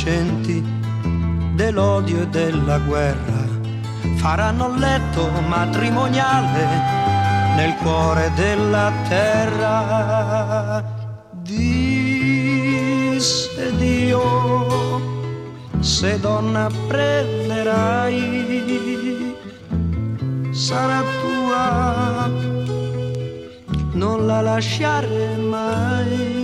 innocenti dell'odio e della guerra faranno letto matrimoniale nel cuore della terra. Disse Dio, se donna prenderai sarà tua, non la lasciare mai.